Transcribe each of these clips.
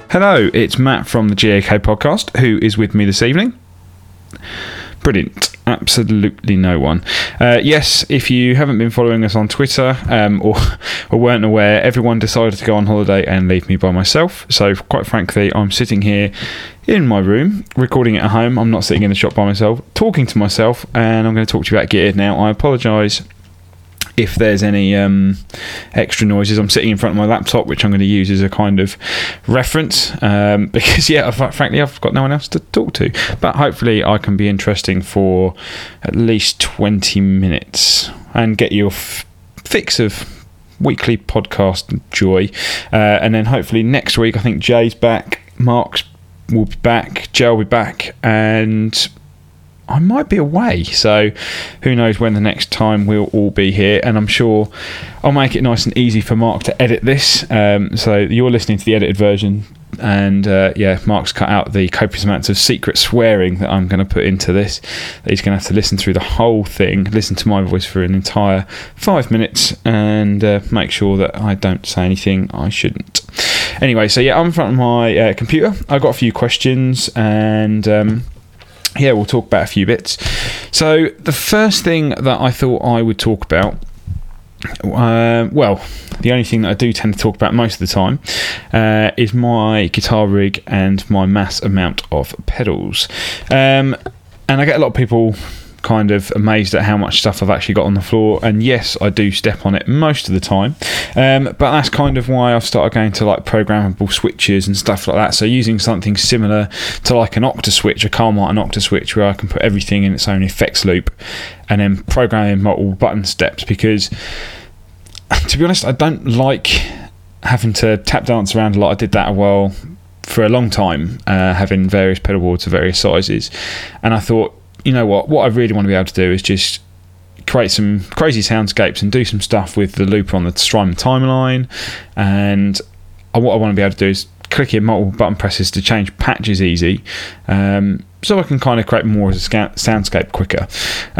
Hello, it's Matt from the GAK podcast, who is with me this evening. Brilliant. Absolutely no one. Yes, if you haven't been following us on Twitter or weren't aware, everyone decided to go on holiday and leave me by myself. So quite frankly, I'm sitting here in my room, recording it at home. I'm not sitting in the shop by myself, talking to myself, and I'm going to talk to you about Geared now. I apologise if there's any extra noises. I'm sitting in front of my laptop, which I'm going to use as a kind of reference, because frankly I've got no one else to talk to, but hopefully I can be interesting for at least 20 minutes and get you a fix of weekly podcast joy, and then hopefully next week I think Jay's back, Mark's will be back, Jay will be back, and I might be away, so who knows when the next time we'll all be here. And I'm sure I'll make it nice and easy for Mark to edit this, so you're listening to the edited version, and Mark's cut out the copious amounts of secret swearing that I'm going to put into this. He's going to have to listen through the whole thing, listen to my voice for an entire 5 minutes, and make sure that I don't say anything I shouldn't. Anyway, so I'm in front of my computer. I've got a few questions, and we'll talk about a few bits. So the first thing that I thought I would talk about, the only thing that I do tend to talk about most of the time, is my guitar rig and my mass amount of pedals. And I get a lot of people kind of amazed at how much stuff I've actually got on the floor, and yes, I do step on it most of the time, but that's kind of why I've started going to like programmable switches and stuff like that, so using something similar to like an Octa switch, a Carl Martin Octa switch, where I can put everything in its own effects loop and then program in multiple button steps, because to be honest I don't like having to tap dance around a lot. I did that for a long time, having various pedal boards of various sizes, and I thought, you know what I really want to be able to do is just create some crazy soundscapes and do some stuff with the looper on the Strymon timeline, and what I want to be able to do is click in multiple button presses to change patches easy, so I can kind of create more as a soundscape quicker.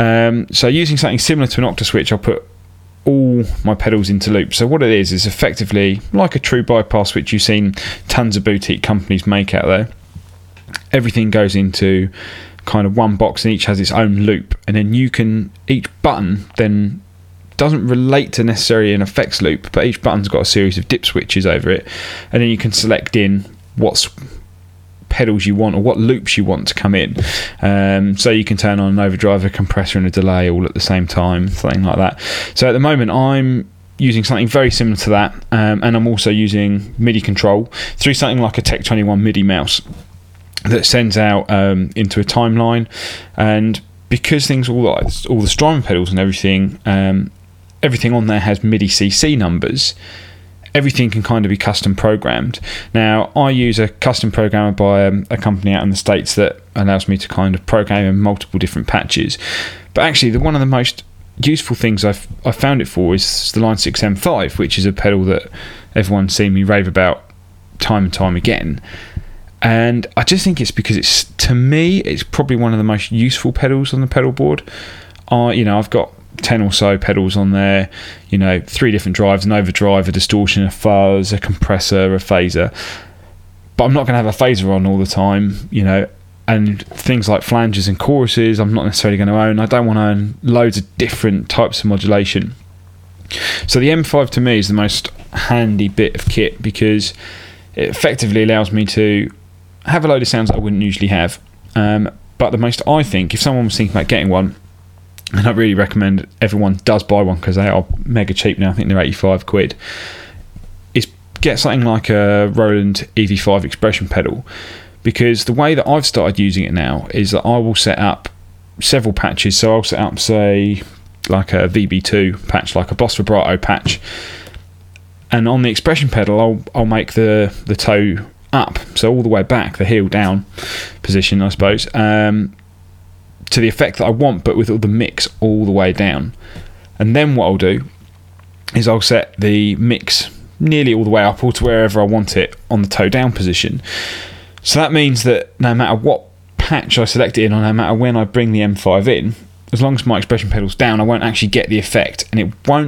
So using something similar to an Octa switch, I'll put all my pedals into loop. So what it is effectively like a true bypass switch you've seen tons of boutique companies make out there. Everything goes into kind of one box and each has its own loop, and then each button then doesn't relate to necessarily an effects loop, but each button's got a series of dip switches over it, and then you can select in what pedals you want or what loops you want to come in, so you can turn on an overdrive, a compressor and a delay all at the same time, something like that. So at the moment I'm using something very similar to that, and I'm also using MIDI control through something like a Tech 21 MIDI mouse that sends out into a timeline, and because all the Strymon pedals and everything on there has MIDI CC numbers, everything can kind of be custom programmed. Now I use a custom programmer by a company out in the States that allows me to kind of program in multiple different patches, but actually one of the most useful things I've found it for is the Line 6 M5, which is a pedal that everyone's seen me rave about time and time again. And I just think it's because to me it's probably one of the most useful pedals on the pedal board. I've got 10 or so pedals on there, 3 different drives, an overdrive, a distortion, a fuzz, a compressor, a phaser, but I'm not going to have a phaser on all the time, and things like flanges and choruses I'm not necessarily going to own. I don't want to own loads of different types of modulation. So the M5 to me is the most handy bit of kit, because it effectively allows me to have a load of sounds that I wouldn't usually have, but I think if someone was thinking about getting one, and I really recommend everyone does buy one because they are mega cheap now, I think they're 85 quid, is get something like a Roland EV5 expression pedal, because the way that I've started using it now is that I will set up several patches. So I'll set up, say, like a VB2 patch, like a Boss Vibrato patch, and on the expression pedal I'll make the toe up, so all the way back, the heel down position I suppose, to the effect that I want, but with all the mix all the way down. And then what I'll do is I'll set the mix nearly all the way up or to wherever I want it on the toe down position. So that means that no matter what patch I select it in, or no matter when I bring the M5 in, as long as my expression pedal's down, I won't actually get the effect, and it won't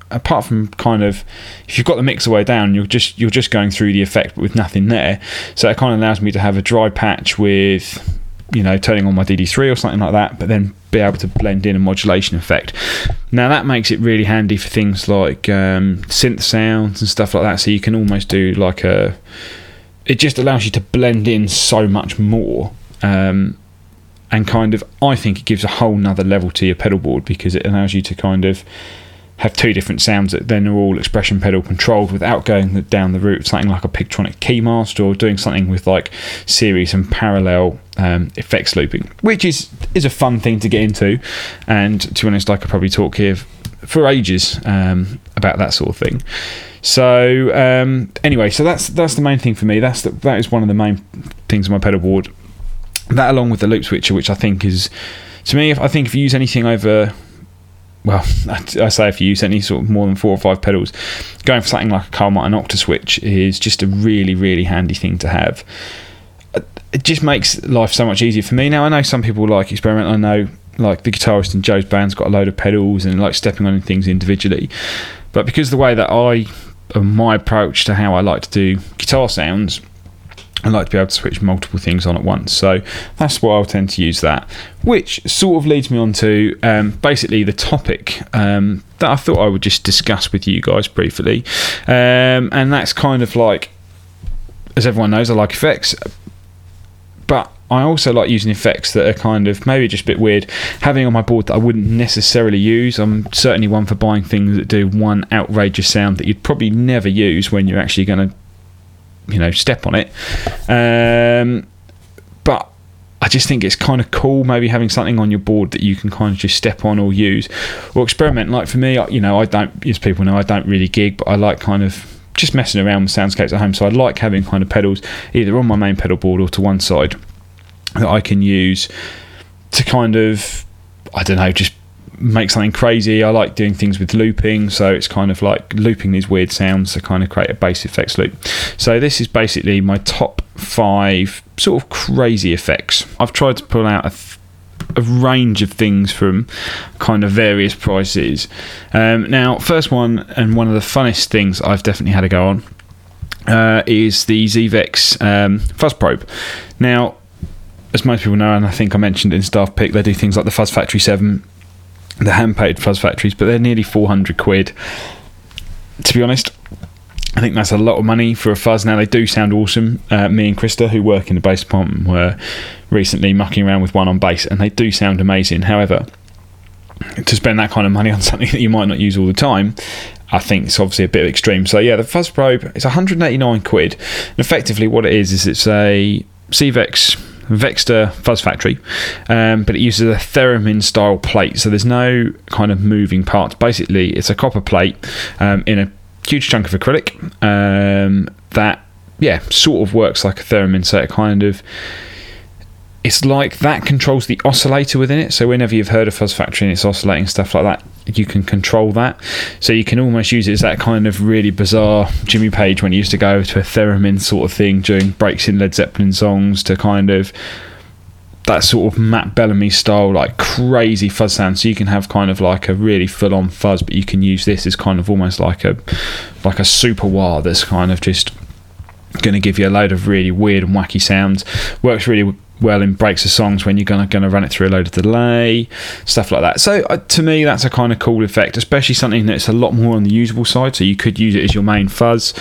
apart from kind of, if you've got the mixer way down, you're just going through the effect but with nothing there. So it kind of allows me to have a dry patch with, you know, turning on my DD3 or something like that, but then be able to blend in a modulation effect. Now that makes it really handy for things like synth sounds and stuff like that. So you can almost do like it just allows you to blend in so much more. And kind of, I think it gives a whole nother level to your pedal board, because it allows you to kind of have two different sounds that then are all expression pedal controlled without going down the route of something like a Pigtronic Keymaster, or doing something with like series and parallel effects looping, which is a fun thing to get into. And to be honest, I could probably talk here for ages about that sort of thing. So anyway, so that's the main thing for me. That is one of the main things on my pedal board. That, along with the loop switcher, which I think is, to me, if you use anything over, well, I say if you use any sort of more than 4 or 5 pedals, going for something like a Carl Martin Octaswitch is just a really, really handy thing to have. It just makes life so much easier for me. Now, I know some people like experiment. I know, like, the guitarist in Joe's band's got a load of pedals and like stepping on things individually. But because the way that my approach to how I like to do guitar sounds, I like to be able to switch multiple things on at once. So that's why I'll tend to use that, which sort of leads me on to basically the topic that I thought I would just discuss with you guys briefly. And that's kind of like, as everyone knows, I like effects, but I also like using effects that are kind of maybe just a bit weird, having on my board that I wouldn't necessarily use. I'm certainly one for buying things that do one outrageous sound that you'd probably never use when you're actually going to, you know, step on it. But I just think it's kind of cool maybe having something on your board that you can kind of just step on or use or experiment. Like for me, you know, I don't, as people know, I don't really gig, but I like kind of just messing around with soundscapes at home. So I like having kind of pedals either on my main pedal board or to one side that I can use to kind of, I don't know, just make something crazy. I like doing things with looping, so it's kind of like looping these weird sounds to kind of create a bass effects loop. So this is basically my top 5 sort of crazy effects. I've tried to pull out a range of things from kind of various prices. Now, first one, and one of the funnest things I've definitely had a go on, is the Zvex Fuzz Probe. Now, as most people know, and I think I mentioned in Staff Pick, they do things like the Fuzz Factory 7, the hand-painted Fuzz Factories, but they're nearly 400 quid. To be honest, I think that's a lot of money for a fuzz. Now, they do sound awesome. Me and Krista, who work in the bass department, were recently mucking around with one on bass, and they do sound amazing. However, to spend that kind of money on something that you might not use all the time, I think it's obviously a bit extreme. So yeah, the Fuzz Probe is 189 quid. And effectively what it is it's a Zvex Vexter Fuzz Factory, but it uses a theremin style plate, so there's no kind of moving parts. Basically, it's a copper plate in a huge chunk of acrylic that, yeah, sort of works like a theremin. So it kind of, it's like that controls the oscillator within it. So whenever you've heard a Fuzz Factory and it's oscillating, stuff like that, you can control that. So you can almost use it as that kind of really bizarre Jimmy Page when he used to go to a theremin sort of thing during breaks in Led Zeppelin songs, to kind of that sort of Matt Bellamy style, like crazy fuzz sound. So you can have kind of like a really full on fuzz, but you can use this as kind of almost like a super wah that's kind of just going to give you a load of really weird and wacky sounds. Works really well in breaks of songs when you're going to run it through a load of delay, stuff like that. So to me, that's a kind of cool effect, especially something that's a lot more on the usable side. So you could use it as your main fuzz.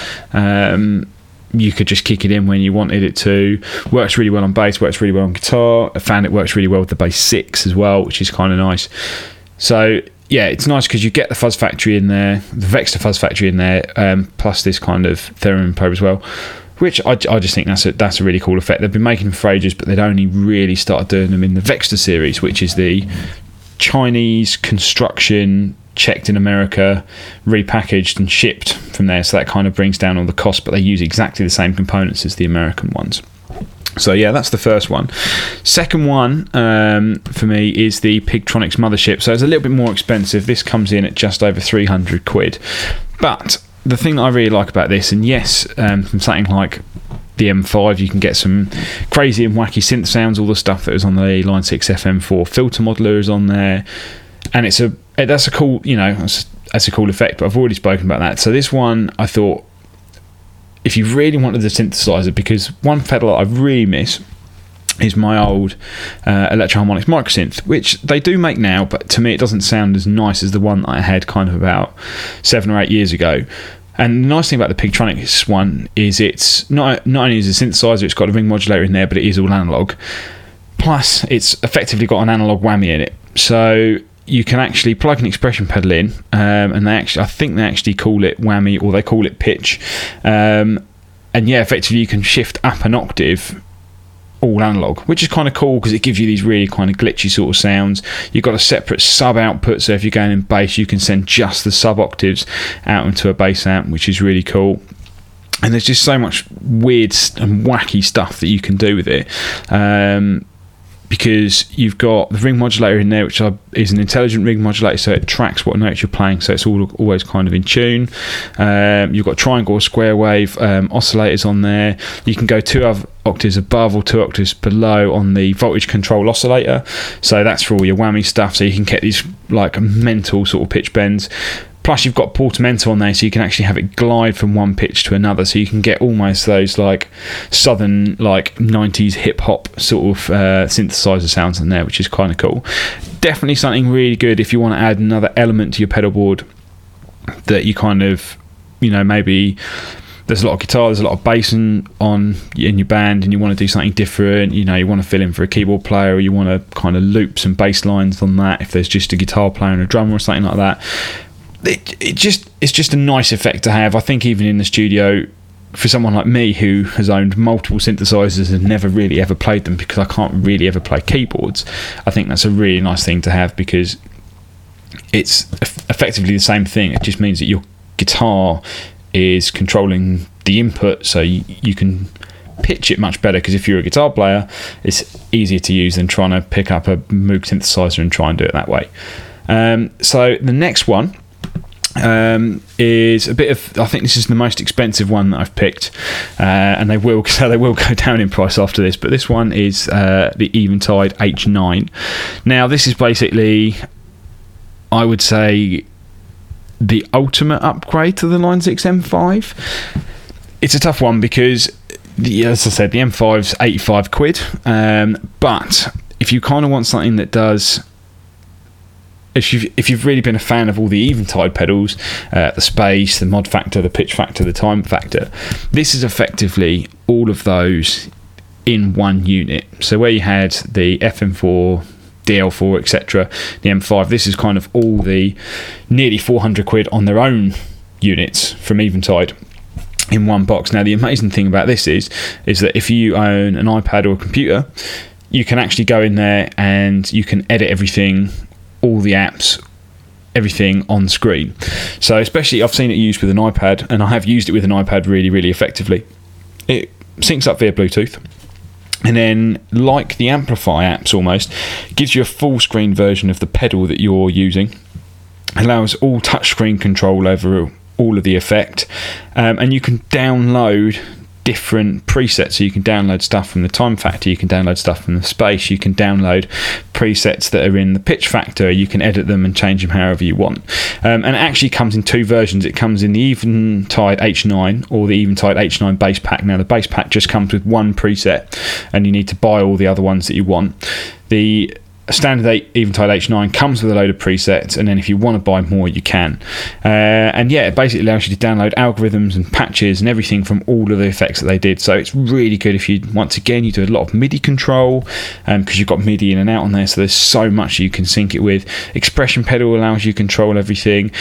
You could just kick it in when you wanted it to. Works really well on bass, works really well on guitar. I found it works really well with the Bass 6 as well, which is kind of nice. So yeah, it's nice because you get the Fuzz Factory in there, the Vexter Fuzz Factory in there, plus this kind of theremin probe as well, which I just think that's a really cool effect. They've been making them for ages, but they'd only really started doing them in the Vexter series, which is the Chinese construction, checked in America, repackaged and shipped from there. So that kind of brings down all the cost, but they use exactly the same components as the American ones. So yeah, that's the first one. Second one for me is the Pigtronics Mothership. So it's a little bit more expensive. This comes in at just over 300 quid. But the thing that I really like about this, and yes, from something like the M5, you can get some crazy and wacky synth sounds. All the stuff that was on the Line 6 FM4 filter modeler is on there, and that's a cool, you know, that's a cool effect, but I've already spoken about that. So this one, I thought, if you really wanted the synthesizer, because one pedal I really miss is my old Electro Harmonix Microsynth, which they do make now, but to me it doesn't sound as nice as the one that I had kind of about 7 or 8 years ago. And the nice thing about the Pigtronics one is it's not only is a synthesizer, it's got a ring modulator in there, but it is all analog. Plus, it's effectively got an analog whammy in it. So you can actually plug an expression pedal in, and I think they actually call it whammy, or they call it pitch. And yeah, effectively you can shift up an octave all analog, which is kind of cool because it gives you these really kind of glitchy sort of sounds. You've got a separate sub output, so if you're going in bass, you can send just the sub octaves out into a bass amp, which is really cool. And there's just so much weird and wacky stuff that you can do with it, because you've got the ring modulator in there, which is an intelligent ring modulator, so it tracks what notes you're playing, so it's always kind of in tune. You've got triangle or square wave oscillators on there. You can go 2 octaves above or 2 octaves below on the voltage control oscillator, so that's for all your whammy stuff, so you can get these like mental sort of pitch bends. Plus you've got portamento on there, so you can actually have it glide from one pitch to another, so you can get almost those like southern like 90s hip hop sort of synthesizer sounds in there, which is kind of cool. Definitely something really good if you want to add another element to your pedal board that you kind of, you know, maybe there's a lot of guitar, there's a lot of bass in your band, and you want to do something different. You know, you want to fill in for a keyboard player, or you want to kind of loop some bass lines on that if there's just a guitar player and a drummer or something like that. It's just a nice effect to have. I think even in the studio, for someone like me who has owned multiple synthesizers and never really ever played them because I can't really ever play keyboards, I think that's a really nice thing to have, because it's effectively the same thing. It just means that your guitar is controlling the input, so you can pitch it much better, because if you're a guitar player, it's easier to use than trying to pick up a Moog synthesizer and try and do it that way. So the next one is a bit of, I think this is the most expensive one that I've picked, and they will go down in price after this, but this one is the Eventide H9. Now this is basically, I would say, the ultimate upgrade to the Line 6 M5. It's a tough one because, as I said, the M5's 85 quid, but if you kind of want something that does, if you've really been a fan of all the Eventide pedals, the space, the mod factor, the pitch factor, the time factor, this is effectively all of those in one unit. So where you had the FM4, DL4, etc., the M5, this is kind of all the nearly 400 quid on their own units from Eventide in one box. Now the amazing thing about this is that if you own an iPad or a computer, you can actually go in there and you can edit everything, all the apps, everything on screen. So especially I've seen it used with an iPad, and I have used it with an iPad really, really effectively. It syncs up via Bluetooth, and then, like the Amplify apps almost, gives you a full screen version of the pedal that you're using, allows all touchscreen control over all of the effect, and you can download different presets. So you can download stuff from the time factor, you can download stuff from the space, you can download presets that are in the pitch factor, you can edit them and change them however you want, and it actually comes in 2 versions. It comes in the Eventide H9 or the Eventide H9 base pack. Now the base pack just comes with 1 preset and you need to buy all the other ones that you want. The standard Eventide H9 comes with a load of presets, and then if you want to buy more, you can. And yeah, it basically allows you to download algorithms and patches and everything from all of the effects that they did. So it's really good if you, once again, you do a lot of MIDI control, because you've got MIDI in and out on there, so there's so much you can sync it with. Expression pedal allows you to control everything.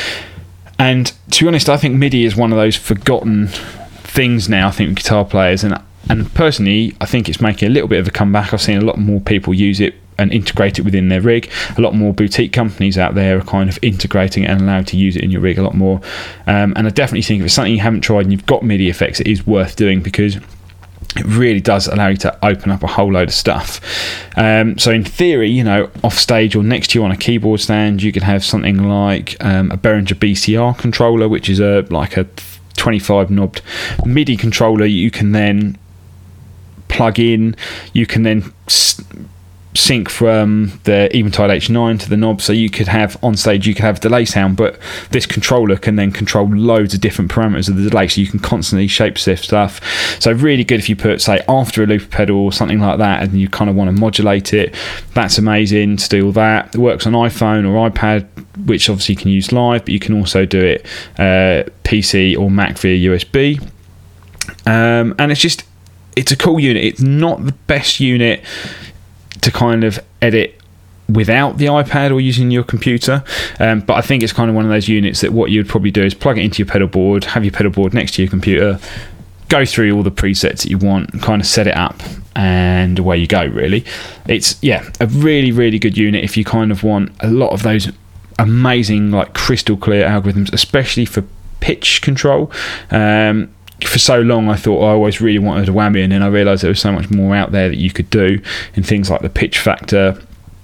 And to be honest, I think MIDI is one of those forgotten things now, I think, with guitar players. And personally, I think it's making a little bit of a comeback. I've seen a lot more people use it and integrate it within their rig. A lot more boutique companies out there are kind of integrating it and allowed to use it in your rig a lot more. And I definitely think if it's something you haven't tried and you've got MIDI effects, it is worth doing, because it really does allow you to open up a whole load of stuff. So in theory, you know, off stage or next to you on a keyboard stand, you could have something like a Behringer BCR controller, which is like a 25 knobbed MIDI controller. You can then plug in, you can then sync from the Eventide H9 to the knob, so you could have on stage, you could have delay sound, but this controller can then control loads of different parameters of the delay, so you can constantly shapeshift stuff. So really good if you put, say, after a looper pedal or something like that, and you kind of want to modulate it. That's amazing to do all that. It works on iPhone or iPad, which obviously you can use live, but you can also do it PC or Mac via USB. And it's a cool unit. It's not the best unit to kind of edit without the iPad or using your computer, but I think it's kind of one of those units that what you'd probably do is plug it into your pedal board, have your pedal board next to your computer, go through all the presets that you want, kind of set it up, and away you go, really. It's a really, really good unit if you kind of want a lot of those amazing, like, crystal clear algorithms, especially for pitch control. For so long I thought I always really wanted a whammy, and then I realised there was so much more out there that you could do in things like the pitch factor.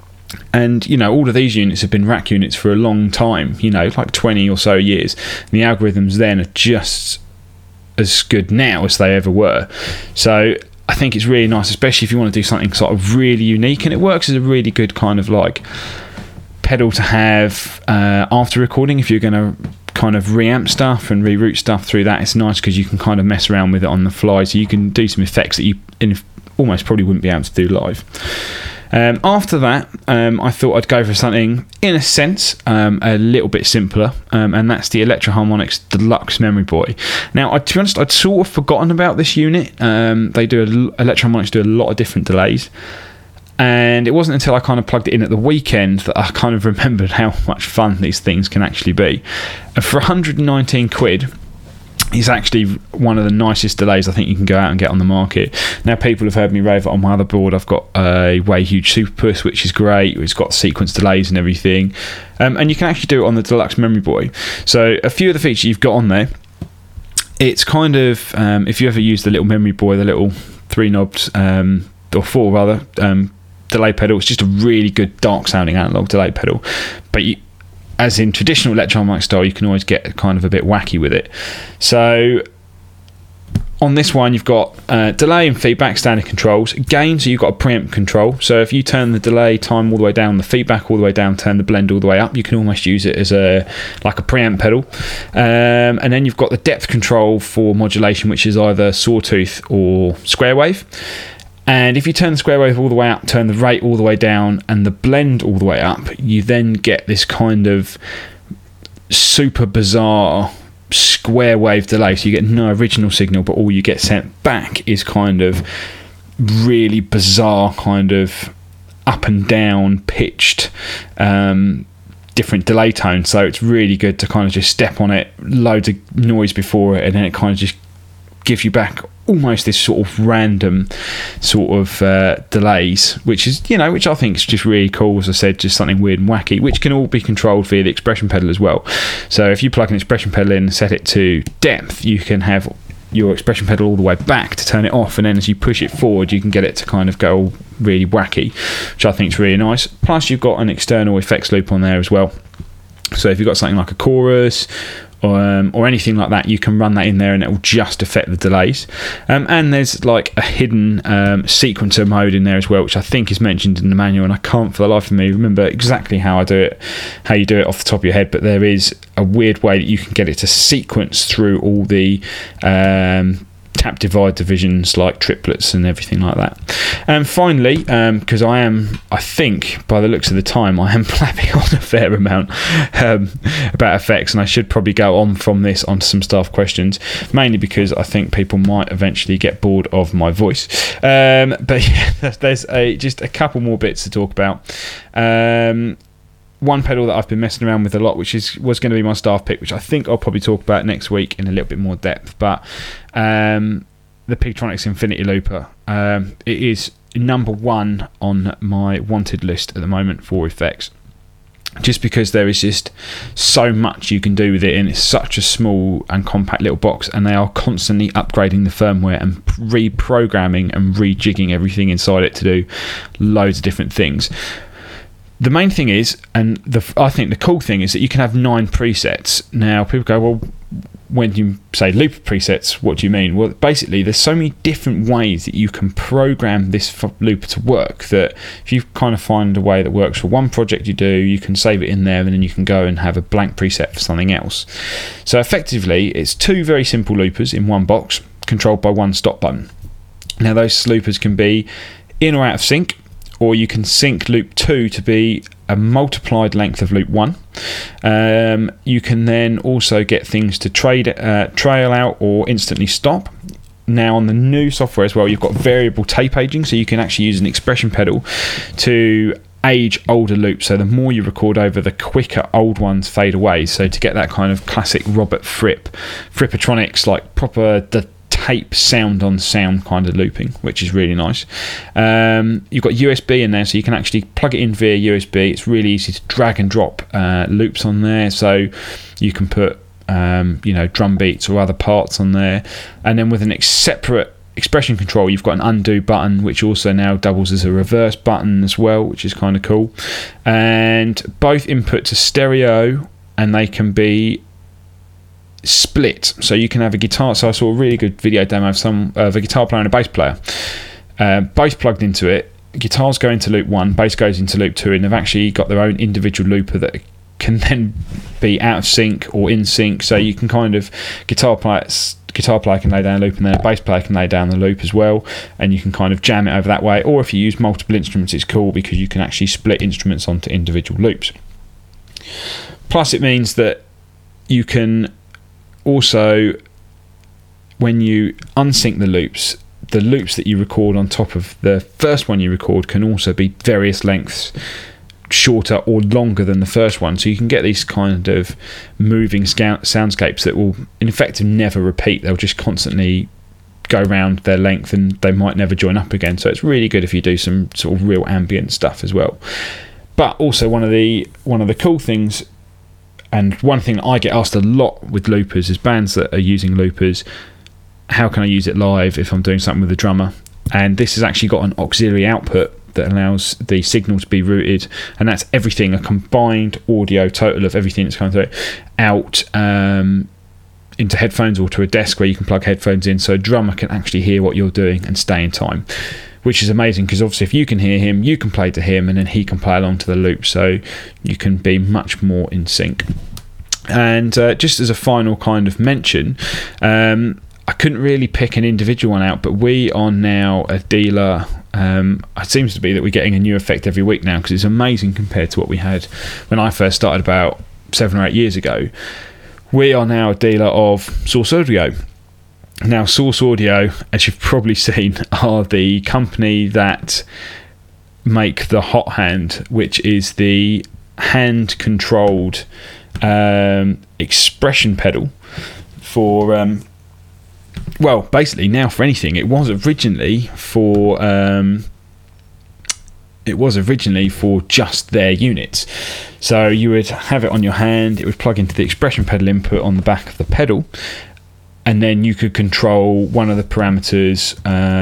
And all of these units have been rack units for a long time, like 20 or so years, and the algorithms then are just as good now as they ever were. So I think it's really nice, especially if you want to do something sort of really unique, and it works as a really good kind of like pedal to have after recording. If you're going to kind of reamp stuff and reroute stuff through that, it's nice because you can kind of mess around with it on the fly, so you can do some effects that you almost probably wouldn't be able to do live. After that, I thought I'd go for something in a sense a little bit simpler, and that's the Electro-Harmonix Deluxe Memory Boy. Now, to be honest, I'd sort of forgotten about this unit. Electro-Harmonix do a lot of different delays, and it wasn't until I kind of plugged it in at the weekend that I kind of remembered how much fun these things can actually be. For 119 quid, it's actually one of the nicest delays I think you can go out and get on the market. Now, people have heard me rave it on my other board. I've got a Way Huge Super Puss, which is great. It's got sequence delays and everything. And you can actually do it on the Deluxe Memory Boy. So a few of the features you've got on there, it's kind of, if you ever use the little Memory Boy, the little 3-knobbed, or 4 rather, delay pedal, it's just a really good dark sounding analog delay pedal. But as in traditional Electro-Harmonix style, you can always get kind of a bit wacky with it. So on this one, you've got delay and feedback standard controls. Gain, so you've got a preamp control. So if you turn the delay time all the way down, the feedback all the way down, turn the blend all the way up, you can almost use it as like a preamp pedal. And then you've got the depth control for modulation, which is either sawtooth or square wave. And if you turn the square wave all the way up, turn the rate all the way down, and the blend all the way up, you then get this kind of super bizarre square wave delay. So you get no original signal, but all you get sent back is kind of really bizarre, kind of up and down pitched different delay tones. So it's really good to kind of just step on it, loads of noise before it, and then it kind of just gives you back almost this sort of random sort of delays, which is, which I think is just really cool. As I said, just something weird and wacky, which can all be controlled via the expression pedal as well. So if you plug an expression pedal in and set it to depth, you can have your expression pedal all the way back to turn it off, and then as you push it forward, you can get it to kind of go really wacky, which I think is really nice. Plus, you've got an external effects loop on there as well. So if you've got something like a chorus or anything like that, you can run that in there and it will just affect the delays. And there's like a hidden sequencer mode in there as well, which I think is mentioned in the manual, and I can't for the life of me remember exactly how you do it off the top of your head, but there is a weird way that you can get it to sequence through all the tap divide divisions like triplets and everything like that. And finally, because I think by the looks of the time, I am blabbing on a fair amount about effects, and I should probably go on from this onto some staff questions, mainly because I think people might eventually get bored of my voice. But yeah, there's just a couple more bits to talk about. One pedal that I've been messing around with a lot, which was going to be my staff pick, which I think I'll probably talk about next week in a little bit more depth, but the Pigtronix Infinity Looper. It is number 1 on my wanted list at the moment for effects, just because there is just so much you can do with it, and it's such a small and compact little box, and they are constantly upgrading the firmware and reprogramming and rejigging everything inside it to do loads of different things. The main thing is, and I think the cool thing is, that you can have 9 presets. Now, people go, well, when you say looper presets, what do you mean? Well, basically, there's so many different ways that you can program this looper to work, that if you kind of find a way that works for one project you do, you can save it in there, and then you can go and have a blank preset for something else. So effectively, it's two very simple loopers in one box, controlled by one stop button. Now, those loopers can be in or out of sync, or you can sync loop 2 to be a multiplied length of loop 1. You can then also get things to trail out or instantly stop. Now, on the new software as well, you've got variable tape aging, so you can actually use an expression pedal to age older loops. So the more you record over, the quicker old ones fade away. So to get that kind of classic Robert Fripp, Frippatronics, like proper the tape sound on sound kind of looping, which is really nice. You've got USB in there, so you can actually plug it in via USB. It's really easy to drag and drop loops on there, so you can put drum beats or other parts on there. And then with a separate expression control, you've got an undo button, which also now doubles as a reverse button as well, which is kind of cool. And both input to stereo, and they can be split, so you can have a guitar. So I saw a really good video demo of a guitar player and a bass player, both plugged into it. Guitars go into loop 1, bass goes into loop 2, and they've actually got their own individual looper that can then be out of sync or in sync. So you can kind of guitar player can lay down a loop, and then a bass player can lay down the loop as well, and you can kind of jam it over that way. Or if you use multiple instruments, it's cool because you can actually split instruments onto individual loops. Plus, it means that you can also, when you unsync the loops that you record on top of the first one you record can also be various lengths shorter or longer than the first one, so you can get these kind of moving soundscapes that will in effect never repeat. They'll just constantly go around their length, and they might never join up again. So it's really good if you do some sort of real ambient stuff as well. But also one of the cool things, and one thing I get asked a lot with loopers is bands that are using loopers, how can I use it live if I'm doing something with a drummer? And this has actually got an auxiliary output that allows the signal to be routed, and that's everything, a combined audio total of everything that's coming through out into headphones or to a desk where you can plug headphones in, so a drummer can actually hear what you're doing and stay in time, which is amazing, because obviously if you can hear him, you can play to him, and then he can play along to the loop, so you can be much more in sync. And just as a final kind of mention, I couldn't really pick an individual one out, but we are now a dealer. It seems to be that we're getting a new effect every week now, because it's amazing compared to what we had when I first started about 7 or 8 years ago. We are now a dealer of Source Audio. Now, Source Audio, as you've probably seen, are the company that make the Hot Hand, which is the hand-controlled expression pedal for, well, basically now for anything. It was originally for just their units. So you would have it on your hand, it would plug into the expression pedal input on the back of the pedal, and then you could control one of the parameters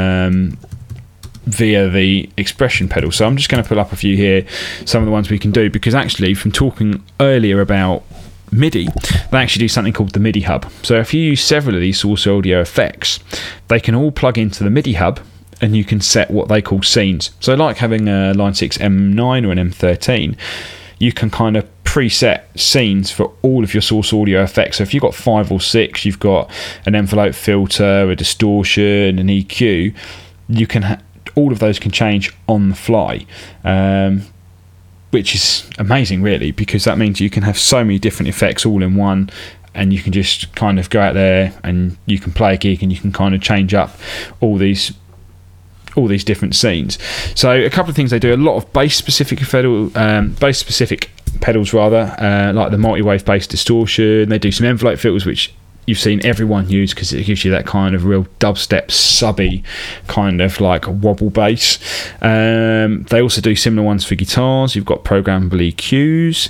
via the expression pedal. So I'm just going to pull up a few here, some of the ones we can do, because actually from talking earlier about MIDI, they actually do something called the MIDI hub. So if you use several of these Source Audio effects, they can all plug into the MIDI hub, and you can set what they call scenes. So like having a Line 6 M9 or an M13, you can kind of preset scenes for all of your Source Audio effects. So if you've got 5 or 6, you've got an envelope filter, a distortion, an EQ, you can all of those can change on the fly, which is amazing really, because that means you can have so many different effects all in one, and you can just kind of go out there and you can play a gig and you can kind of change up all these different scenes. So a couple of things they do: a lot of bass specific pedals rather, like the multi-wave bass distortion. They do some envelope filters, which you've seen everyone use, because it gives you that kind of real dubstep subby kind of like wobble bass. They also do similar ones for guitars. You've got programmable EQs.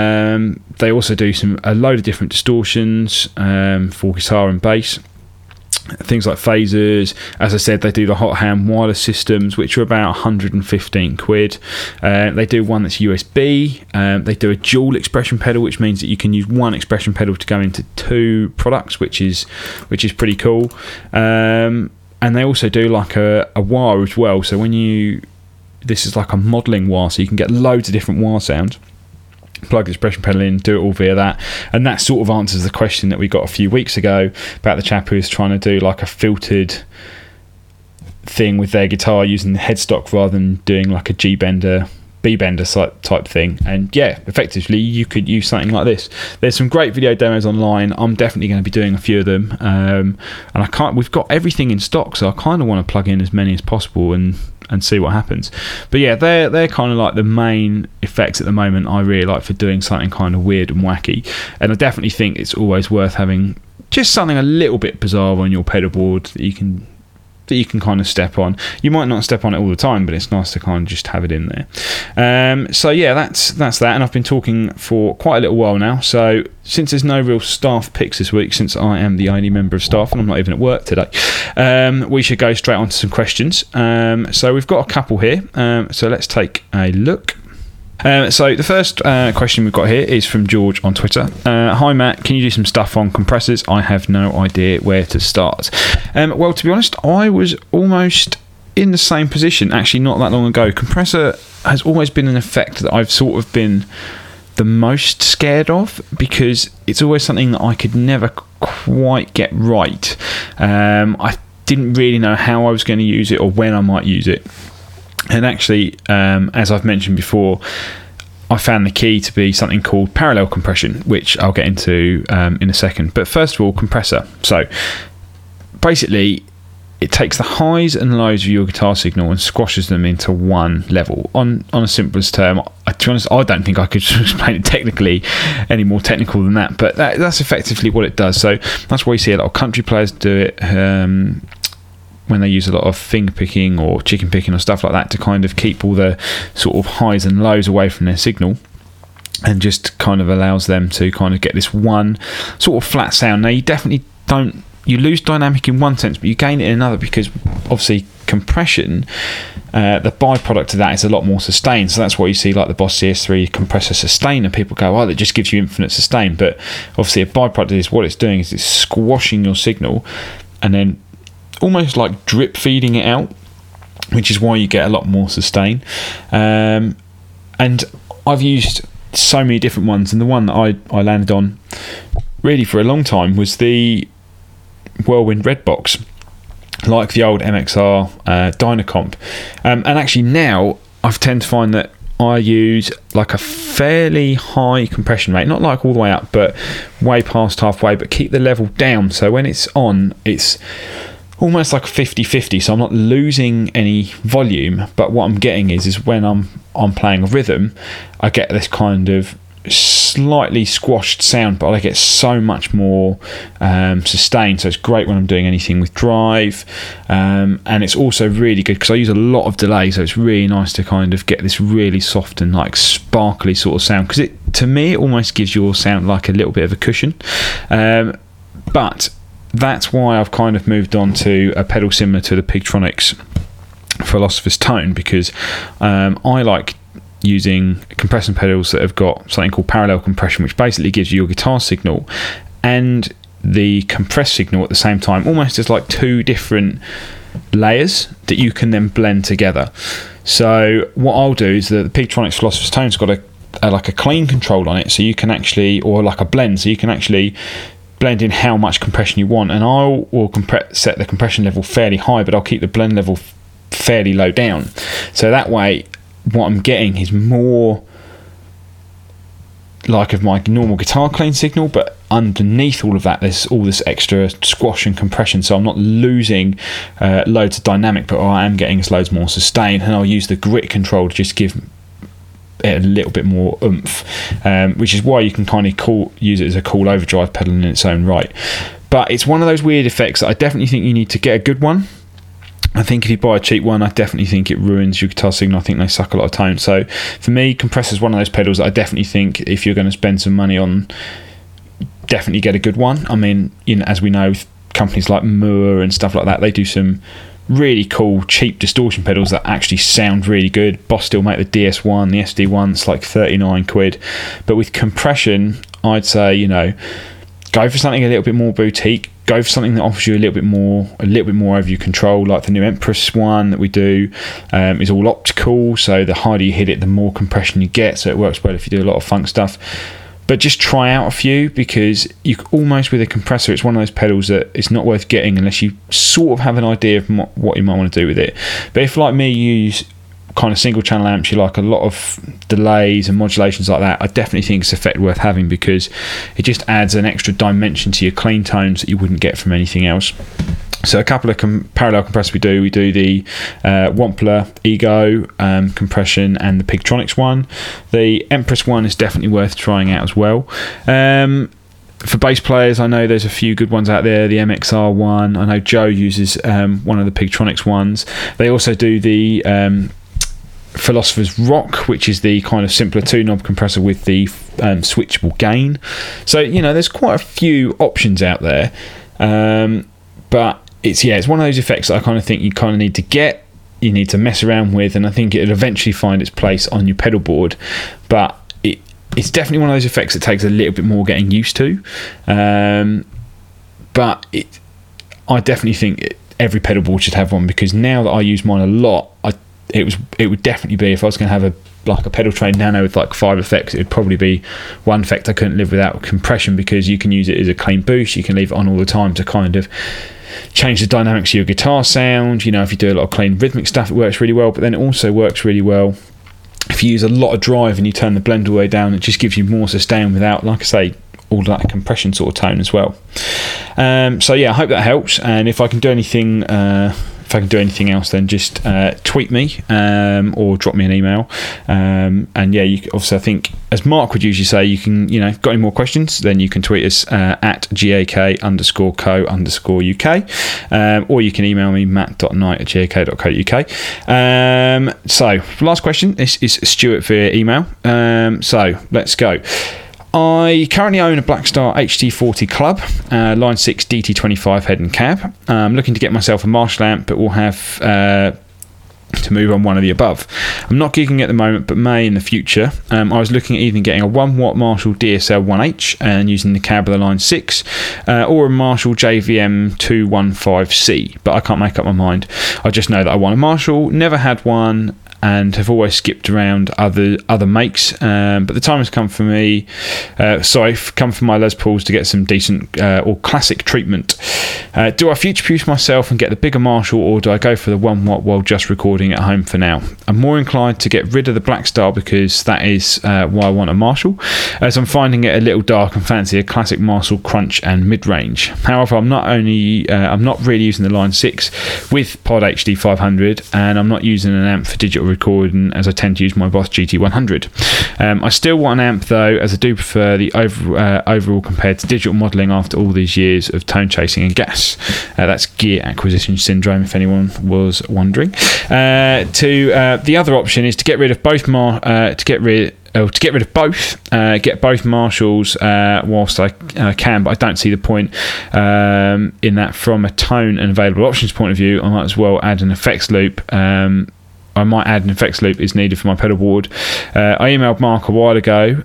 They also do a load of different distortions for guitar and bass. things like phasers. As I said, they do the hot hand wireless systems, which are about 115 quid. They do one that's USB. They do a dual expression pedal, which means that you can use one expression pedal to go into 2 products, which is pretty cool. And they also do like a wah as well. So this is like a modelling wah, so you can get loads of different wah sounds. Plug the expression pedal in, do it all via that, and that sort of answers the question that we got a few weeks ago about the chap who was trying to do like a filtered thing with their guitar using the headstock rather than doing like a G bender, B bender type thing. And yeah, effectively you could use something like this. There's some great video demos online. I'm definitely going to be doing a few of them, and we've got everything in stock, so I kind of want to plug in as many as possible and see what happens. But yeah, they're kind of like the main effects at the moment I really like for doing something kind of weird and wacky. And I definitely think it's always worth having just something a little bit bizarre on your pedal board that you can kind of step on. You might not step on it all the time, but it's nice to kind of just have it in there. So yeah, that's that. And I've been talking for quite a little while now. So since there's no real staff picks this week, since I am the only member of staff and I'm not even at work today, we should go straight on to some questions. So we've got a couple here. So let's take a look. So the first question we've got here is from George on Twitter. Hi Matt, can you do some stuff on compressors? I have no idea where to start. Well, to be honest, I was almost in the same position actually not that long ago. Compressor has always been an effect that I've sort of been the most scared of, because it's always something that I could never quite get right. I didn't really know how I was going to use it or when I might use it. And actually, as I've mentioned before, I found the key to be something called parallel compression, which I'll get into in a second. But first of all, compressor. So basically, it takes the highs and lows of your guitar signal and squashes them into one level. On a simplest term, to be honest, I don't think I could explain it technically any more technical than that. But that's effectively what it does. So that's why you see a lot of country players do it. When they use a lot of finger picking or chicken picking or stuff like that to kind of keep all the sort of highs and lows away from their signal, and just kind of allows them to kind of get this one sort of flat sound. Now, you definitely you lose dynamic in one sense, but you gain it in another, because obviously compression, the byproduct of that is a lot more sustain. So that's why you see like the Boss CS3 compressor sustain, and people go, oh, it just gives you infinite sustain. But obviously a byproduct is what it's doing is it's squashing your signal and then almost like drip feeding it out, which is why you get a lot more sustain. And I've used so many different ones, and the one that I landed on really for a long time was the Whirlwind Red Box, like the old MXR Dynacomp. And actually now I've tend to find that I use like a fairly high compression rate, not like all the way up, but way past halfway, but keep the level down. So when it's on, it's almost like a 50-50, so I'm not losing any volume, but what I'm getting is when I'm playing a rhythm, I get this kind of slightly squashed sound, but I get so much more sustain. So it's great when I'm doing anything with drive, and it's also really good because I use a lot of delay, so it's really nice to kind of get this really soft and like sparkly sort of sound, because to me it almost gives your sound like a little bit of a cushion. But that's why I've kind of moved on to a pedal similar to the Pigtronics Philosopher's Tone, because I like using compression pedals that have got something called parallel compression, which basically gives you your guitar signal and the compressed signal at the same time, almost as like two different layers that you can then blend together. So what I'll do is the Pigtronics Philosopher's Tone's got like a clean control on it, so you can actually, or like a blend, so you can actually blend in how much compression you want, and I will set the compression level fairly high, but I'll keep the blend level fairly low down. So that way what I'm getting is more like of my normal guitar clean signal, but underneath all of that there's all this extra squash and compression, so I'm not losing loads of dynamic, but what I am getting is loads more sustain. And I'll use the grit control to just give it a little bit more oomph, which is why you can kind of use it as a cool overdrive pedal in its own right. But it's one of those weird effects that I definitely think you need to get a good one. I think if you buy a cheap one, I definitely think it ruins your guitar signal. I think they suck a lot of tone. So for me, compressor's one of those pedals that I definitely think if you're going to spend some money on, definitely get a good one. I mean, as we know, companies like Moore and stuff like that, they do some really cool cheap distortion pedals that actually sound really good. Boss still make the DS1, the SD1, it's like 39 quid. But with compression, I'd say, you know, go for something a little bit more boutique. Go for something that offers you a little bit more over your control, like the new Empress one that we do is all optical, so the harder you hit it, the more compression you get, so it works well if you do a lot of funk stuff. But just try out a few, because you almost, with a compressor, it's one of those pedals that it's not worth getting unless you sort of have an idea of what you might want to do with it. But if, like me, you use kind of single channel amps, you like a lot of delays and modulations like that, I definitely think it's effect worth having, because it just adds an extra dimension to your clean tones that you wouldn't get from anything else. So a couple of parallel compressors we do the Wampler Ego compression and the Pigtronics one. The Empress one is definitely worth trying out as well. For bass players, I know there's a few good ones out there. The MXR one, I know Joe uses one of the Pigtronics ones. They also do the Philosopher's Rock, which is the kind of simpler 2-knob compressor with the switchable gain. So, you know, there's quite a few options out there. But it's one of those effects that I kind of think you kind of need to get, you need to mess around with, and I think it'll eventually find its place on your pedal board. But it's definitely one of those effects that takes a little bit more getting used to. But I definitely think every pedal board should have one, because now that I use mine a lot, it would definitely be, if I was going to have a pedal train nano with like 5 effects, it would probably be one effect I couldn't live without: compression, because you can use it as a clean boost, you can leave it on all the time to kind of change the dynamics of your guitar sound. You know, if you do a lot of clean rhythmic stuff, it works really well. But then it also works really well if you use a lot of drive and you turn the blend all the way down. It just gives you more sustain without, like I say, all that compression sort of tone as well. So yeah, I hope that helps. And if I can do anything else, then just tweet me or drop me an email. And yeah, you obviously, I think, as Mark would usually say, you can, you know, got any more questions, then you can tweet us at GAK_co_UK, or you can email me matt.knight@gak.co.uk. So last question, this is Stuart via email. So let's go. I currently own a Blackstar HT40 Club, Line 6 DT25 head and cab. I'm looking to get myself a Marshall amp, but will have to move on one of the above. I'm not gigging at the moment, but may in the future. I was looking at even getting a 1-watt Marshall DSL 1H and using the cab of the Line 6, or a Marshall JVM 215C, but I can't make up my mind. I just know that I want a Marshall, never had one, and have always skipped around other makes, but the time has come for me. Come for my Les Pauls to get some decent or classic treatment. Do I future-proof myself and get the bigger Marshall, or do I go for the 1-watt while just recording at home for now? I'm more inclined to get rid of the Blackstar, because that is why I want a Marshall, as I'm finding it a little dark and fancy a classic Marshall crunch and mid-range. However, I'm not really using the Line 6 with Pod HD 500, and I'm not using an amp for digital recording, as I tend to use my Boss GT100. I still want an amp though, as I do prefer the overall compared to digital modelling after all these years of tone chasing and gas. That's gear acquisition syndrome, if anyone was wondering. The other option is to get rid of both get both Marshalls whilst I can, but I don't see the point in that. From a tone and available options point of view, I might as well add an effects loop. I might add an effects loop is needed for my pedal board. I emailed Mark a while ago,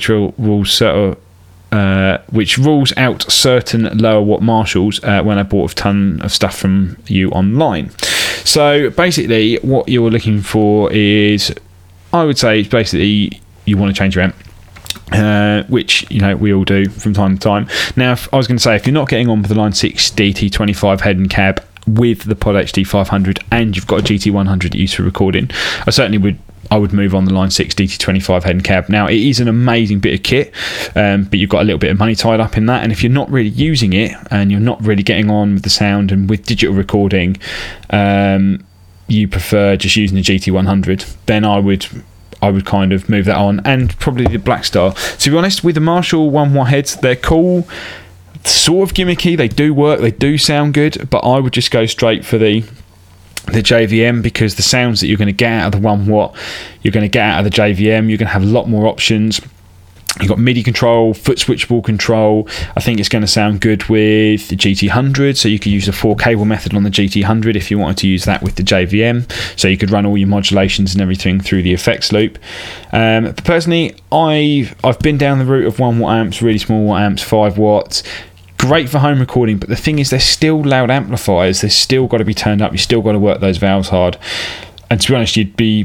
which rules out certain lower watt Marshalls when I bought a ton of stuff from you online. So basically, what you're looking for is, I would say, basically you want to change your amp. Which, you know, we all do from time to time. Now, I was going to say, if you're not getting on with the Line 6 DT25 head and cab with the Pod HD 500, and you've got a GT100 used for recording, I would move on the Line 6 DT25 head and cab. Now, it is an amazing bit of kit, but you've got a little bit of money tied up in that, and if you're not really using it and you're not really getting on with the sound and with digital recording, you prefer just using the GT100, then I would kind of move that on, and probably the Blackstar. To be honest, with the Marshall 1-watt heads, they're cool, sort of gimmicky, they do work, they do sound good, but I would just go straight for the JVM, because the sounds that you're going to get out of the 1-watt, you're going to get out of the JVM. You're going to have a lot more options. You've got MIDI control, foot switchable control. I think it's going to sound good with the GT100, so you could use the 4-cable method on the GT100 if you wanted to use that with the JVM, so you could run all your modulations and everything through the effects loop. But personally, I've been down the route of 1 watt amps, really small watt amps, 5 watts. Great for home recording, but the thing is, they're still loud amplifiers. They're still got to be turned up. You still got to work those valves hard. And to be honest,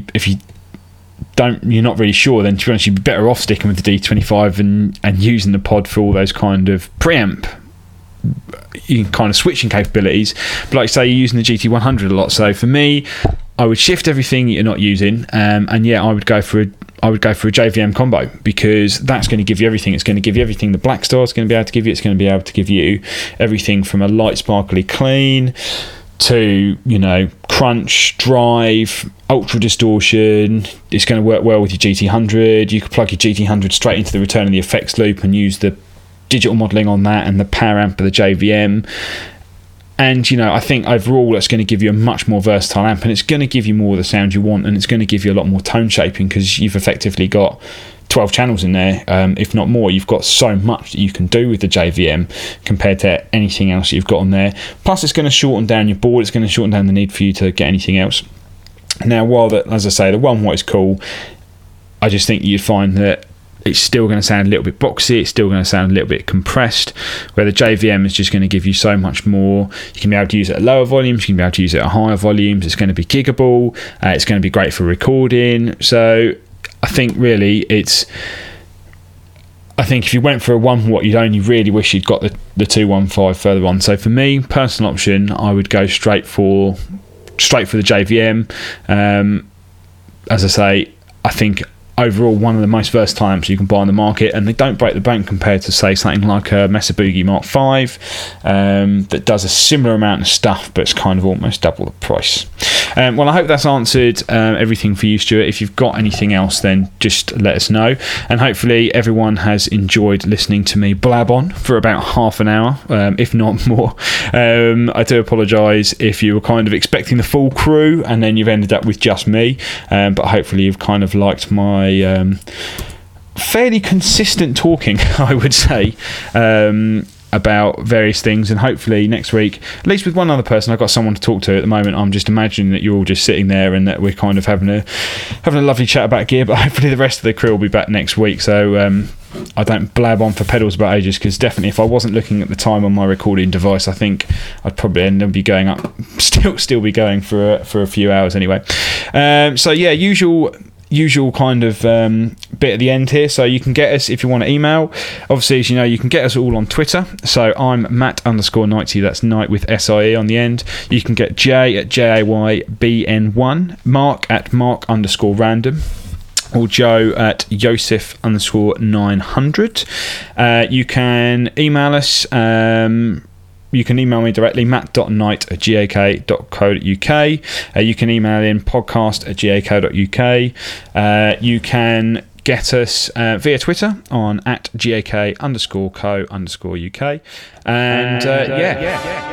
you're not really sure, then to be honest, you'd be better off sticking with the D25 and using the pod for all those kind of preamp kind of switching capabilities. But like I say, you're using the GT100 a lot, so for me, I would shift everything you're not using, and yeah, I would go for a JVM combo, because that's going to give you everything. It's going to give you everything the Blackstar is going to be able to give you. It's going to be able to give you everything from a light, sparkly clean to, crunch, drive, ultra distortion. It's going to work well with your GT100. You could plug your GT100 straight into the return of the effects loop and use the digital modelling on that and the power amp of the JVM. And, I think overall that's going to give you a much more versatile amp, and it's going to give you more of the sound you want, and it's going to give you a lot more tone shaping, because you've effectively got 12 channels in there, if not more. You've got so much that you can do with the JVM compared to anything else you've got on there. Plus, it's going to shorten down your board. It's going to shorten down the need for you to get anything else. Now, while as I say, the 1 watt is cool, I just think you'd find that it's still going to sound a little bit boxy. It's still going to sound a little bit compressed, where the JVM is just going to give you so much more. You can be able to use it at lower volumes. You can be able to use it at higher volumes. It's going to be giggable. It's going to be great for recording. So I think really I think if you went for a 1 watt, you'd only really wish you'd got the 215 further on. So for me, personal option, I would go straight for the JVM. As I say, I think overall one of the most versatile amps you can buy on the market, and they don't break the bank compared to, say, something like a Mesa Boogie Mark V that does a similar amount of stuff, but it's kind of almost double the price. Well, I hope that's answered everything for you, Stuart. If you've got anything else, then just let us know, and hopefully everyone has enjoyed listening to me blab on for about half an hour, if not more. I do apologise if you were kind of expecting the full crew and then you've ended up with just me, but hopefully you've kind of liked my fairly consistent talking, I would say, about various things. And hopefully next week, at least with one other person, I've got someone to talk to at the moment. I'm just imagining that you're all just sitting there and that we're kind of having a lovely chat about gear, but hopefully the rest of the crew will be back next week, so I don't blab on for pedals about ages, because definitely if I wasn't looking at the time on my recording device, I think I'd probably end up going up, still be going for a few hours anyway. So yeah, usual kind of bit at the end here. So you can get us if you want to email. Obviously, as you know, you can get us all on Twitter. So I'm Matt_90, that's Night with SIE on the end. You can get Jay at JAYBN1, Mark at Mark_random, or Joe at Joseph_900. You can email us. You can email me directly, matt.knight@gak.co.uk. You can email in podcast@gak.uk. You can get us via Twitter on @GAK_co_UK. And yeah.